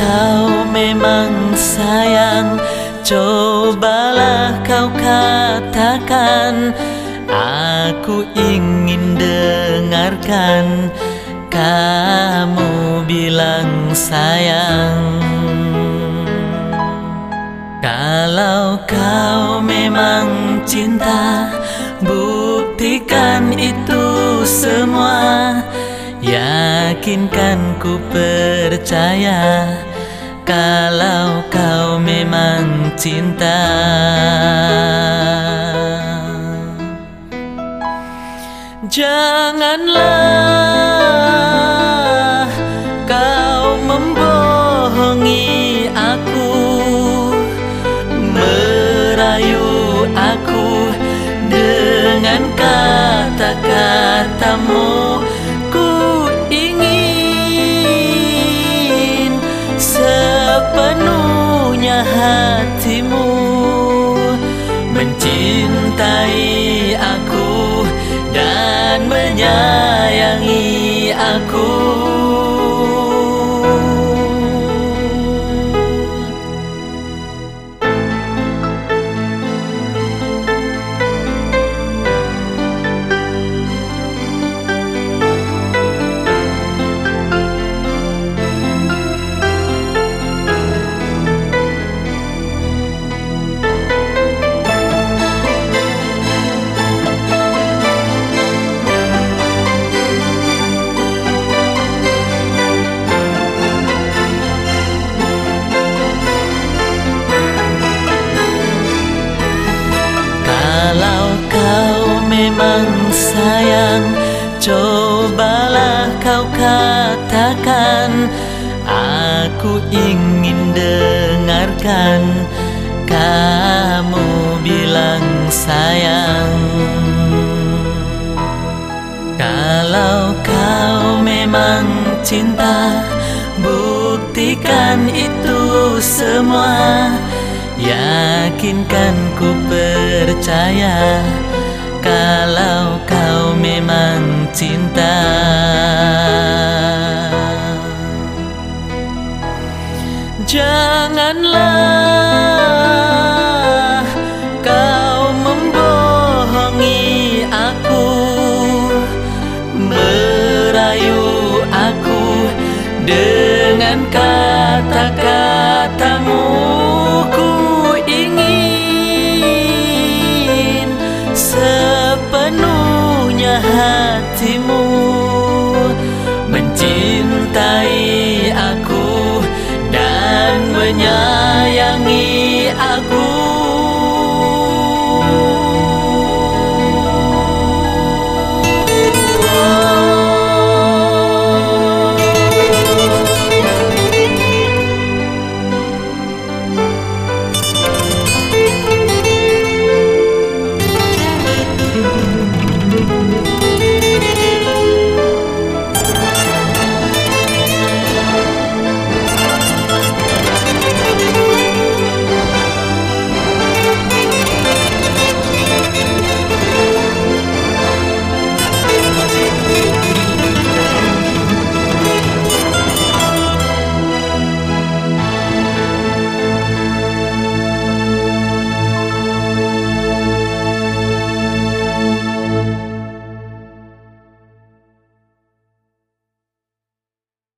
kau memang sayang, cobalah kau katakan. Aku ingin dengarkan kamu bilang sayang. Kalau kau memang cinta, buktikan itu semua. Yakinkan ku percaya kalau kau memang cinta. Janganlah kau membohongi aku, merayu aku dengan kata-katamu. Ku ingin sepenuhnya hatimu mencintai aku dan menyayangi aku. Kalau kau memang sayang, cobalah kau katakan. Aku ingin dengarkan kamu bilang sayang. Kalau kau memang cinta, buktikan itu semua. Yakinkan ku percaya kalau kau memang cinta. Janganlah kau membohongi aku, merayu aku dengan kata-katamu. Ku ingin sepenuhnya hatimu